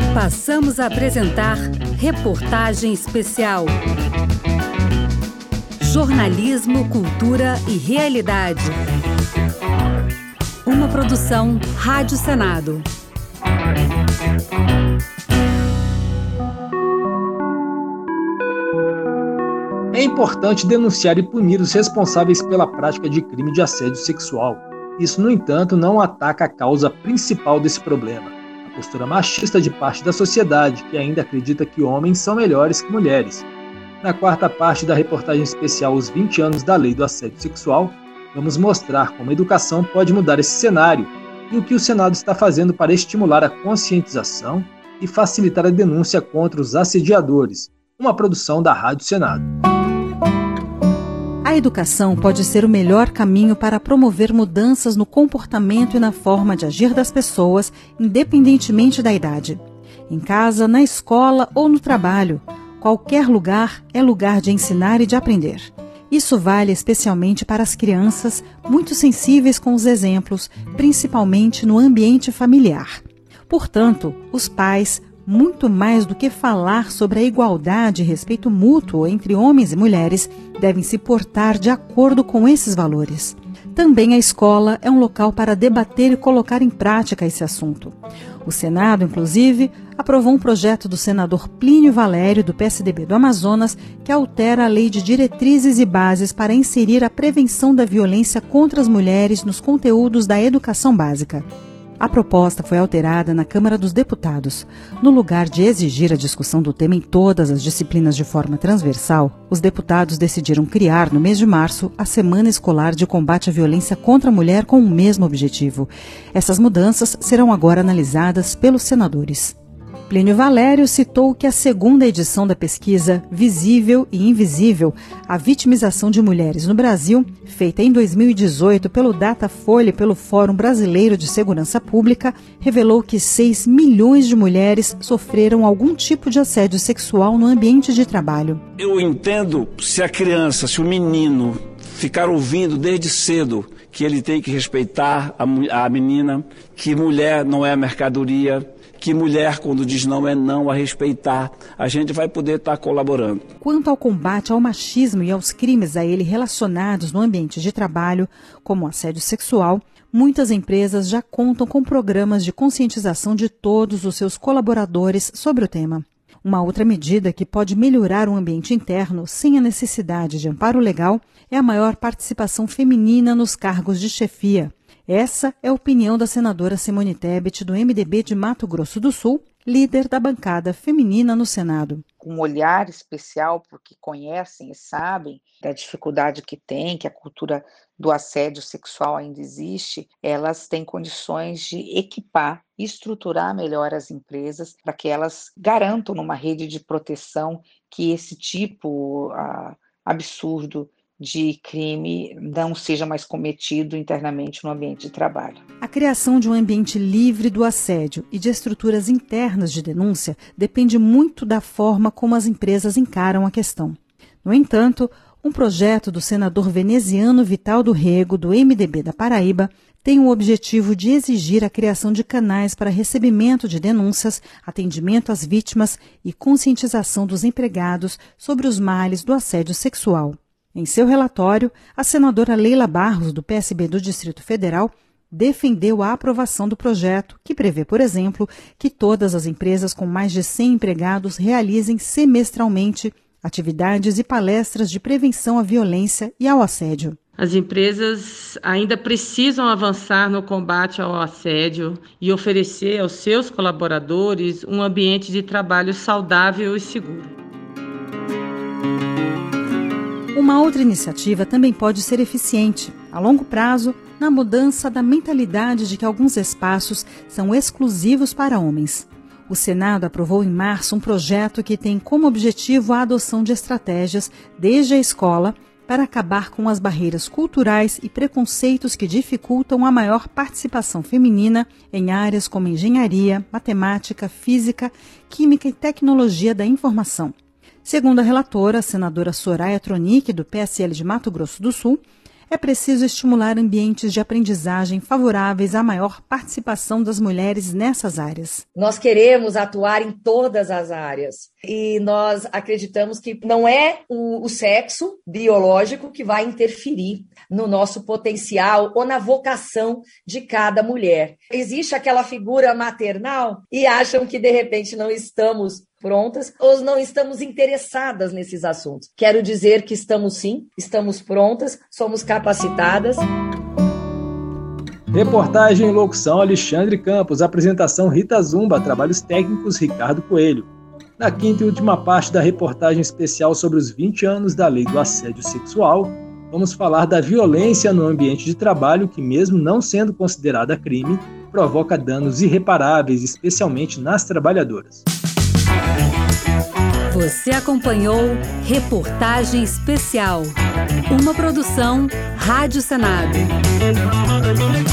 Passamos a apresentar Reportagem Especial. Jornalismo, cultura e realidade. Uma produção Rádio Senado. É importante denunciar e punir os responsáveis pela prática de crime de assédio sexual. Isso, no entanto, não ataca a causa principal desse problema, a postura machista de parte da sociedade, que ainda acredita que homens são melhores que mulheres. Na quarta parte da reportagem especial Os 20 anos da Lei do Assédio Sexual, vamos mostrar como a educação pode mudar esse cenário e o que o Senado está fazendo para estimular a conscientização e facilitar a denúncia contra os assediadores, uma produção da Rádio Senado. A educação pode ser o melhor caminho para promover mudanças no comportamento e na forma de agir das pessoas, independentemente da idade. Em casa, na escola ou no trabalho, qualquer lugar é lugar de ensinar e de aprender. Isso vale especialmente para as crianças, muito sensíveis com os exemplos, principalmente no ambiente familiar. Portanto, os pais, muito mais do que falar sobre a igualdade e respeito mútuo entre homens e mulheres, devem se portar de acordo com esses valores. Também a escola é um local para debater e colocar em prática esse assunto. O Senado, inclusive, aprovou um projeto do senador Plínio Valério, do PSDB do Amazonas, que altera a Lei de Diretrizes e Bases para inserir a prevenção da violência contra as mulheres nos conteúdos da educação básica. A proposta foi alterada na Câmara dos Deputados. No lugar de exigir a discussão do tema em todas as disciplinas de forma transversal, os deputados decidiram criar, no mês de março, a Semana Escolar de Combate à Violência contra a Mulher com o mesmo objetivo. Essas mudanças serão agora analisadas pelos senadores. Plínio Valério citou que a segunda edição da pesquisa Visível e Invisível, a vitimização de mulheres no Brasil, feita em 2018 pelo Datafolha e pelo Fórum Brasileiro de Segurança Pública, revelou que 6 milhões de mulheres sofreram algum tipo de assédio sexual no ambiente de trabalho. Eu entendo se a criança, se o menino ficar ouvindo desde cedo que ele tem que respeitar a menina, que mulher não é mercadoria, que mulher, quando diz não, é não, a respeitar, a gente vai poder estar colaborando. Quanto ao combate ao machismo e aos crimes a ele relacionados no ambiente de trabalho, como o assédio sexual, muitas empresas já contam com programas de conscientização de todos os seus colaboradores sobre o tema. Uma outra medida que pode melhorar o ambiente interno sem a necessidade de amparo legal é a maior participação feminina nos cargos de chefia. Essa é a opinião da senadora Simone Tebet, do MDB de Mato Grosso do Sul, líder da bancada feminina no Senado. Com um olhar especial, porque conhecem e sabem da dificuldade que tem, que a cultura do assédio sexual ainda existe, elas têm condições de equipar e estruturar melhor as empresas para que elas garantam numa rede de proteção que esse tipo absurdo de crime não seja mais cometido internamente no ambiente de trabalho. A criação de um ambiente livre do assédio e de estruturas internas de denúncia depende muito da forma como as empresas encaram a questão. No entanto, um projeto do senador veneziano Vital do Rego, do MDB da Paraíba, tem o objetivo de exigir a criação de canais para recebimento de denúncias, atendimento às vítimas e conscientização dos empregados sobre os males do assédio sexual. Em seu relatório, a senadora Leila Barros, do PSB do Distrito Federal, defendeu a aprovação do projeto, que prevê, por exemplo, que todas as empresas com mais de 100 empregados realizem semestralmente atividades e palestras de prevenção à violência e ao assédio. As empresas ainda precisam avançar no combate ao assédio e oferecer aos seus colaboradores um ambiente de trabalho saudável e seguro. Uma outra iniciativa também pode ser eficiente, a longo prazo, na mudança da mentalidade de que alguns espaços são exclusivos para homens. O Senado aprovou em março um projeto que tem como objetivo a adoção de estratégias, desde a escola, para acabar com as barreiras culturais e preconceitos que dificultam a maior participação feminina em áreas como engenharia, matemática, física, química e tecnologia da informação. Segundo a relatora, a senadora Soraya Tronic, do PSL de Mato Grosso do Sul, é preciso estimular ambientes de aprendizagem favoráveis à maior participação das mulheres nessas áreas. Nós queremos atuar em todas as áreas e nós acreditamos que não é o sexo biológico que vai interferir no nosso potencial ou na vocação de cada mulher. Existe aquela figura maternal e acham que de repente não estamos prontas ou não estamos interessadas nesses assuntos. Quero dizer que estamos sim, estamos prontas, somos capacitadas. Reportagem e locução Alexandre Campos, apresentação Rita Zumba, trabalhos técnicos Ricardo Coelho. Na quinta e última parte da reportagem especial sobre os 20 anos da Lei do Assédio Sexual, vamos falar da violência no ambiente de trabalho que, mesmo não sendo considerada crime, provoca danos irreparáveis, especialmente nas trabalhadoras. Você acompanhou Reportagem Especial, uma produção Rádio Senado.